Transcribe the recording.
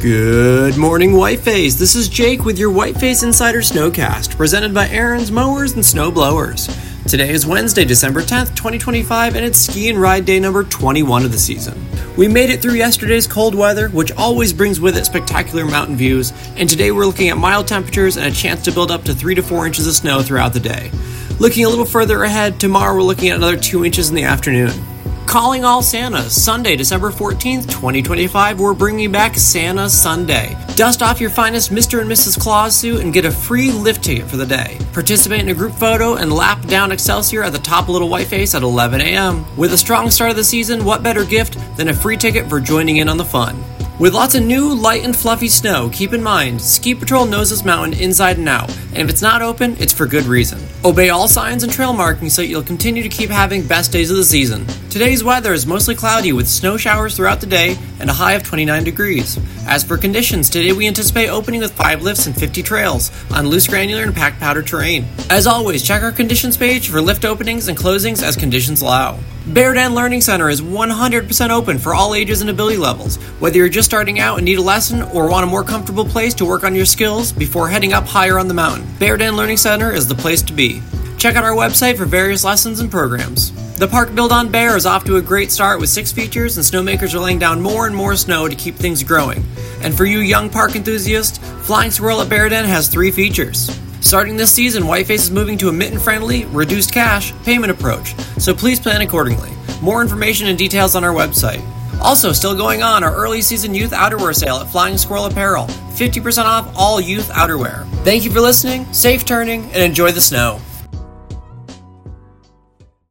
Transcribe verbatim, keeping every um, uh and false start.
Good morning, Whiteface. This is Jake with your Whiteface Insider Snowcast, presented by Aaron's Mowers and Snow Blowers. Today is Wednesday, December tenth, twenty twenty-five, and it's ski and ride day number twenty-one of the season. We made it through yesterday's cold weather, which always brings with it spectacular mountain views, and today we're looking at mild temperatures and a chance to build up to three to four inches of snow throughout the day. Looking a little further ahead, tomorrow we're looking at another two inches in the afternoon. Calling all Santas, Sunday, December fourteenth, twenty twenty-five, we're bringing back Santa Sunday. Dust off your finest Mister and Missus Claus suit and get a free lift ticket for the day. Participate in a group photo and lap down Excelsior at the top of Little Whiteface at eleven a.m. With a strong start of the season, what better gift than a free ticket for joining in on the fun? With lots of new, light and fluffy snow, keep in mind, Ski Patrol knows this mountain inside and out, and if it's not open, it's for good reason. Obey all signs and trail markings so you'll continue to keep having best days of the season. Today's weather is mostly cloudy with snow showers throughout the day and a high of twenty-nine degrees. As for conditions, today we anticipate opening with five lifts and fifty trails on loose granular and packed powder terrain. As always, check our conditions page for lift openings and closings as conditions allow. Bear Den Learning Center is one hundred percent open for all ages and ability levels, whether you're just starting out and need a lesson or want a more comfortable place to work on your skills before heading up higher on the mountain. Bear Den Learning Center is the place to be. Check out our website for various lessons and programs. The Park Build on Bear is off to a great start with six features, and snowmakers are laying down more and more snow to keep things growing. And for you young park enthusiasts, Flying Swirl at Bear Den has three features. Starting this season, Whiteface is moving to a mitten-friendly, reduced cash payment approach, so please plan accordingly. More information and details on our website. Also, still going on, our early season youth outerwear sale at Flying Squirrel Apparel. fifty percent off all youth outerwear. Thank you for listening, safe turning, and enjoy the snow.